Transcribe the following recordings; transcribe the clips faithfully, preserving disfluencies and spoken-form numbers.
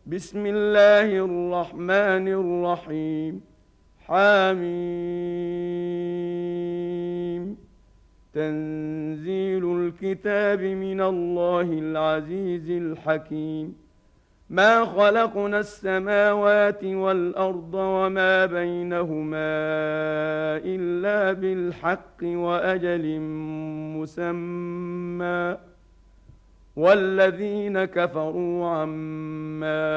بسم الله الرحمن الرحيم. حميم. تنزيل الكتاب من الله العزيز الحكيم. ما خلقنا السماوات والأرض وما بينهما إلا بالحق وأجل مسمى، والذين كفروا عما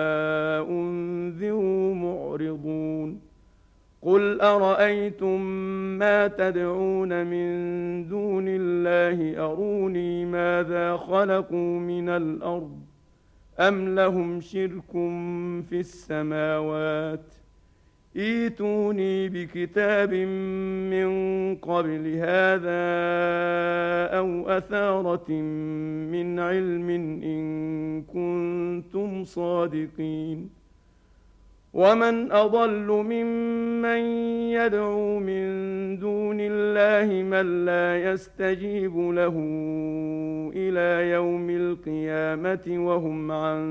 أنذروا معرضون. قل أرأيتم ما تدعون من دون الله أروني ماذا خلقوا من الأرض أم لهم شرك في السماوات، ائتوني بكتاب من قبل هذا أو أثارة من علم إن كنتم صادقين. ومن أضل ممن يدعو من دون الله من لا يستجيب له إلى يوم القيامة وهم عن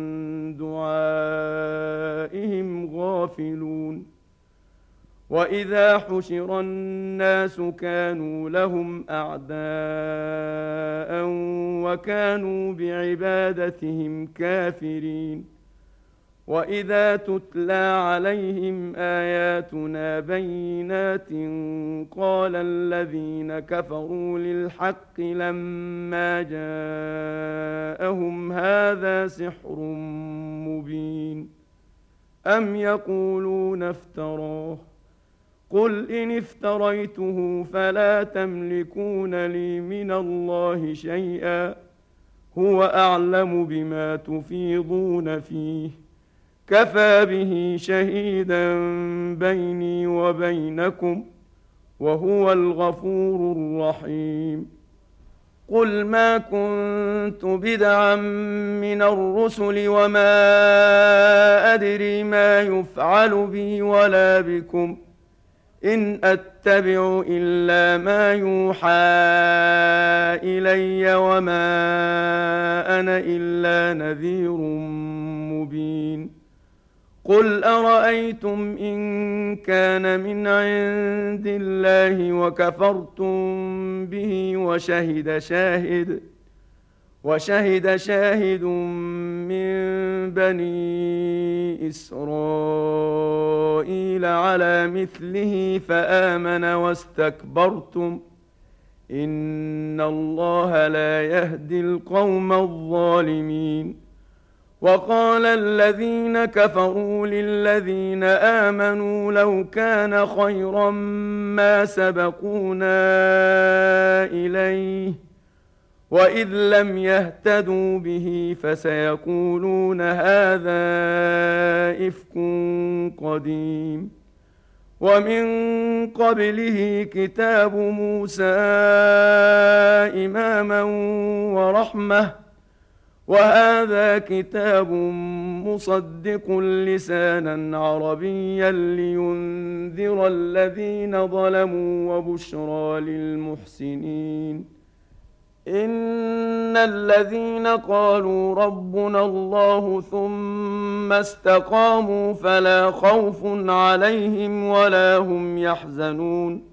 دعائهم غافلون. وإذا حشر الناس كانوا لهم أعداء وكانوا بعبادتهم كافرين. وإذا تتلى عليهم آياتنا بينات قال الذين كفروا للحق لما جاءهم هذا سحر مبين. أم يقولون افتراه، قل إن افتريته فلا تملكون لي من الله شيئا، هو أعلم بما تفيضون فيه، كفى به شهيدا بيني وبينكم وهو الغفور الرحيم. قل ما كنت بدعا من الرسل وما أدري ما يفعل بي ولا بكم، إن أتبع إلا ما يوحى إلي وما أنا إلا نذير مبين. قل أرأيتم إن كان من عند الله وكفرتم به وشهد شاهد وشهد شاهد من بني إسرائيل على مثله فآمن واستكبرتم، إن الله لا يهدي القوم الظالمين. وقال الذين كفروا للذين آمنوا لو كان خيرا ما سبقونا إليه، وإذ لم يهتدوا به فسيقولون هذا إفك قديم. ومن قبله كتاب موسى إماما ورحمة، وهذا كتاب مصدق لسانا عربيا لينذر الذين ظلموا وبشرى للمحسنين. إن الذين قالوا ربنا الله ثم استقاموا فلا خوف عليهم ولا هم يحزنون،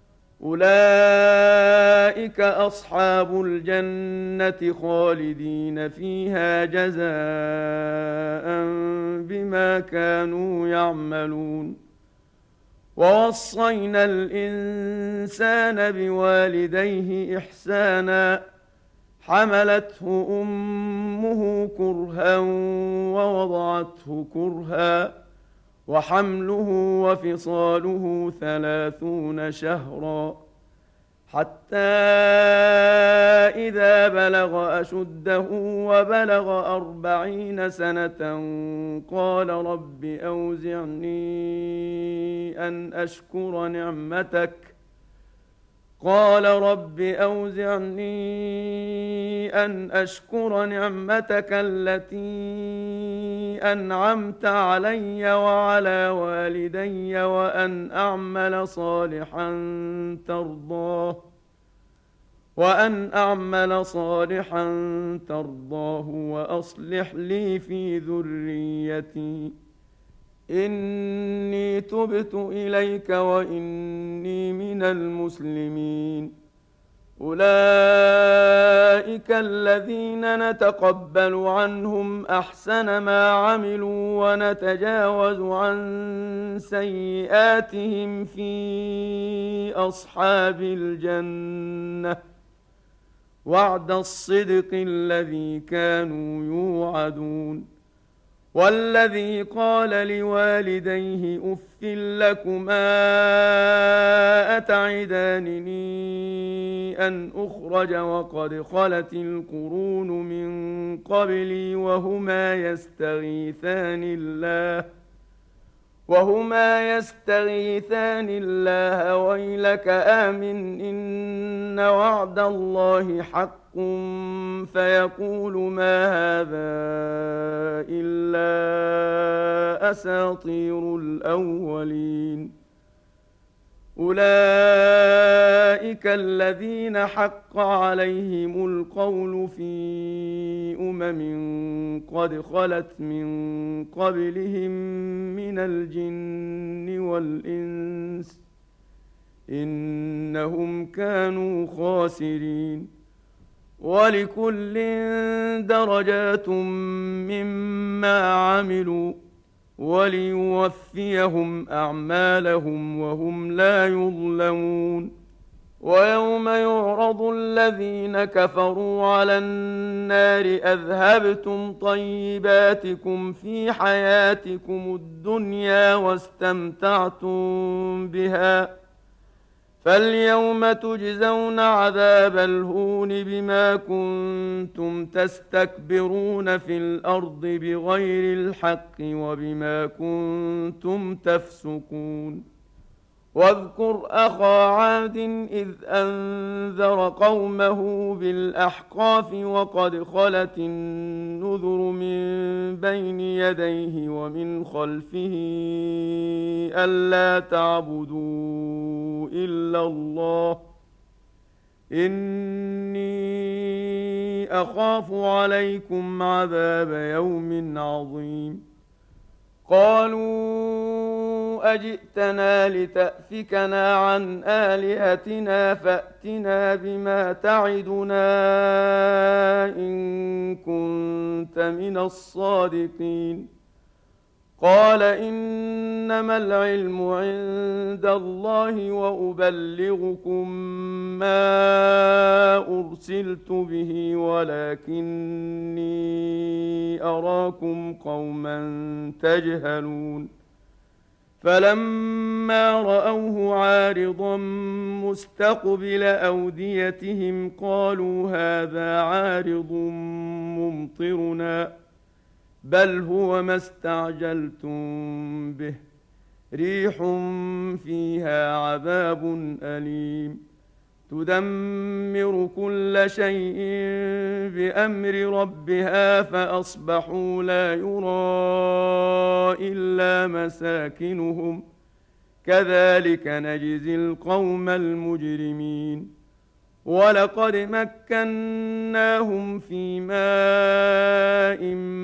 أولئك أصحاب الجنة خالدين فيها جزاء بما كانوا يعملون. ووصينا الإنسان بوالديه إحسانا، حملته أمه كرها ووضعته كرها، وحمله وفصاله ثلاثون شهرا، حتى إذا بلغ أشده وبلغ أربعين سنة قال رب أوزعني أن أشكر نعمتك قال رب أوزعني أن أشكر نعمتك التي أنعمت علي وعلى والدي وأن أعمل صالحا ترضاه وأن أعمل صالحا ترضاه وأصلح لي في ذريتي إني تبت إليك وإني من المسلمين. أولئك الذين نتقبل عنهم أحسن ما عملوا ونتجاوز عن سيئاتهم في أصحاب الجنة وعد الصدق الذي كانوا يوعدون. والذي قال لوالديه أف لكما أتعدانني أن أخرج وقد خلت القرون من قبلي وهما يستغيثان الله وهما يستغيثان الله ويلك آمن إن وعد الله حق فيقول ما هذا إلا أساطير الأولين. أولئك الذين حق عليهم القول في أمم قد خلت من قبلهم من الجن والإنس إنهم كانوا خاسرين. ولكل درجات مما عملوا وليوفيهم أعمالهم وهم لا يظلمون. ويوم يعرض الذين كفروا على النار أذهبتم طيباتكم في حياتكم الدنيا واستمتعتم بها فاليوم تجزون عذاب الهون بما كنتم تستكبرون في الأرض بغير الحق وبما كنتم تفسقون. واذكر أخا عاد إذ أنذر قومه بالأحقاف وقد خلت النذر من بين يديه ومن خلفه ألا تعبدوا إلا الله إني أخاف عليكم عذاب يوم عظيم. قالوا أجئتنا لتأفكنا عن آلهتنا فأتنا بما تعدنا إن كنت من الصادقين. قال إنما العلم عند الله وأبلغكم ما أرسلت به ولكني أراكم قوما تجهلون. فلما رأوه عارضا مستقبل أوديتهم قالوا هذا عارض ممطرنا بل هو ما استعجلتم به ريح فيها عذاب أليم تدمر كل شيء بأمر ربها فأصبحوا لا يرى إلا مساكنهم كذلك نجزي القوم المجرمين. ولقد مكناهم في ماء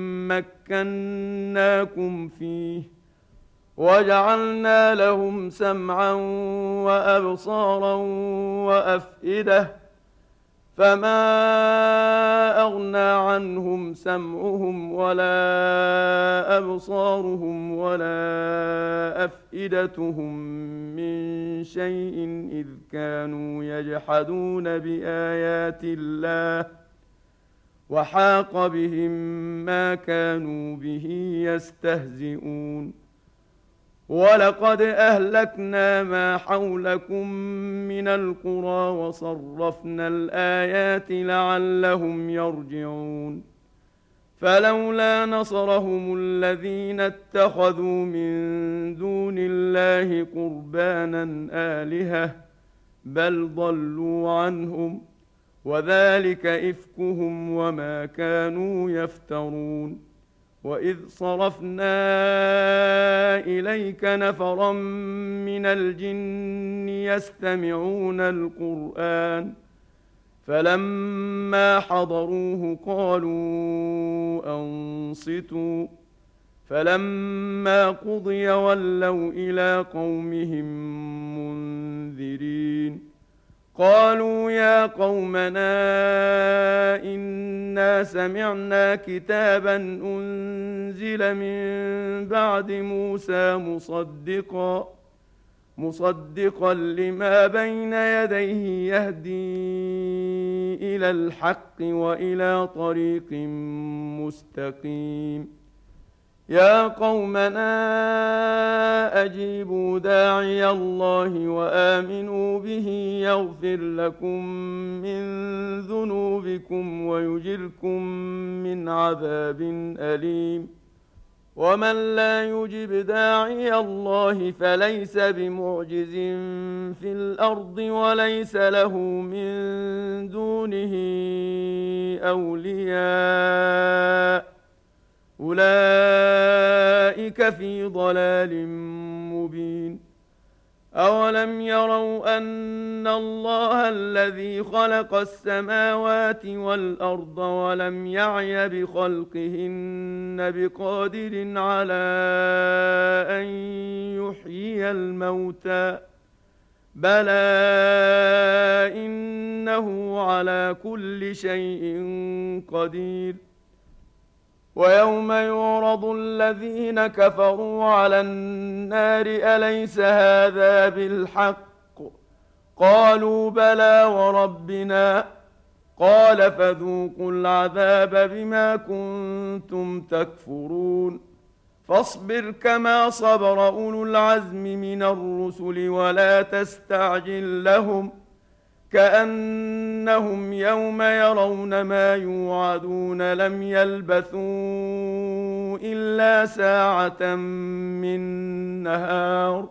مكناكم فيه وجعلنا لهم سمعا وأبصارا وأفئدة فما أغنى عنهم سمعهم ولا أبصارهم ولا أفئدتهم من شيء إذ كانوا يجحدون بآيات الله وحاق بهم ما كانوا به يستهزئون. ولقد أهلكنا ما حولكم من القرى وصرفنا الآيات لعلهم يرجعون. فلولا نصرهم الذين اتخذوا من دون الله قربانا آلهة بل ضلوا عنهم وذلك إفكهم وما كانوا يفترون. وإذ صرفنا إليك نفرا من الجن يستمعون القرآن فلما حضروه قالوا أنصتوا فلما قضي ولوا إلى قومهم منذرين قالوا يا قومنا إنا سمعنا كتابا أنزل من بعد موسى مصدقا مصدقا لما بين يديه يهدي إلى الحق وإلى طريق مستقيم يا قومنا أجيبوا داعي الله وآمنوا به يغفر لكم من ذنوبكم ويجركم من عذاب أليم ومن لا يجب داعي الله فليس بمعجز في الأرض وليس له من دونه أولياء أولئك في ضلال مبين أولم يروا أن الله الذي خلق السماوات والأرض ولم يعي بخلقهن بقادر على أن يحيي الموتى بلى إنه على كل شيء قدير ويوم يعرض الذين كفروا على النار أليس هذا بالحق قالوا بلى وربنا قال فذوقوا العذاب بما كنتم تكفرون فاصبر كما صبر أولو العزم من الرسل ولا تستعجل لهم كأنهم يوم يرون ما يوعدون لم يلبثوا إلا ساعة من نهار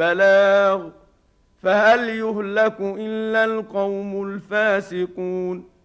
بلاغ فهل يهلك إلا القوم الفاسقون